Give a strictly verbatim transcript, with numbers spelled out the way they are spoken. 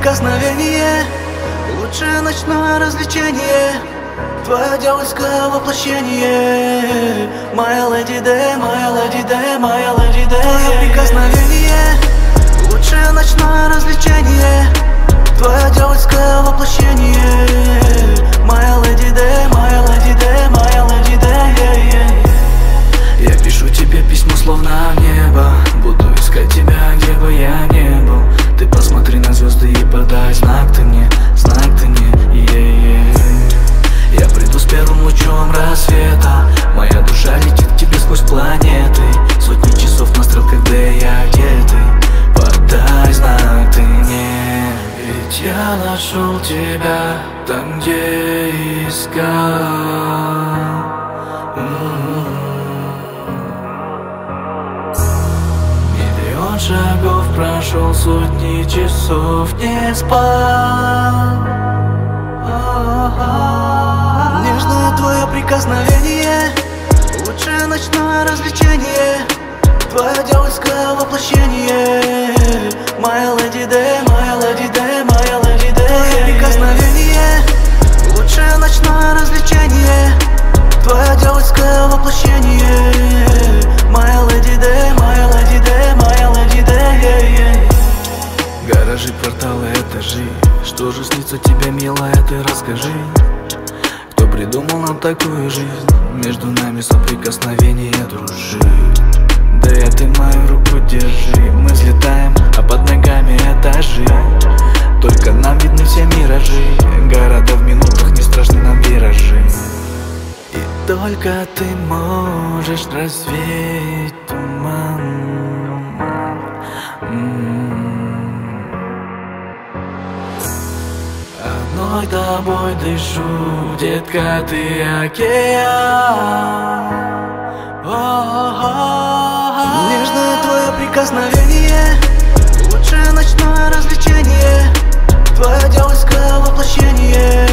прикосновение лучшее ночное развлечение, твое дьявольское воплощение. Моя леди Д, моя леди Д, моя леди Д. Твое прикосновение лучшее ночное развлечение, твое дьявольское воплощение. Моя леди Д, моя леди Д, моя леди Д. Я пишу тебе письмо словно в небо, буду искать тебя, где бы я не был. Ты посмотри на звезды и подай знак ты мне, знак ты мне, yeah-yeah. Я приду с первым лучом рассвета, моя душа летит к тебе сквозь планеты. Сотни часов на стрелках, где я, где ты, подай знак ты мне. Ведь я нашел тебя там, где искал. Миллион шагов прошел, сотни часов не спал. Нежное твое прикосновение лучшее ночное развлечение, твое дьявольское воплощение. Моя леди Д, моя леди Д, моя леди Д. Твое прикосновение лучшее ночное развлечение, твое дьявольское воплощение. Моя леди Д, моя леди Д, моя леди Д. Гаражи, кварталы, этажи, что же снится тебе, милая, ты расскажи. Кто придумал нам такую жизнь, между нами соприкосновение души. Да я ты мою руку держи, мы взлетаем, а под ногами этажи. Только нам видны все миражи, города в минутах, не страшны нам виражи. И только ты можешь развеять туман. Одной тобой дышу, детка, ты океан. Нежное твое прикосновение лучшее ночное развлечение, твое дьявольское воплощение.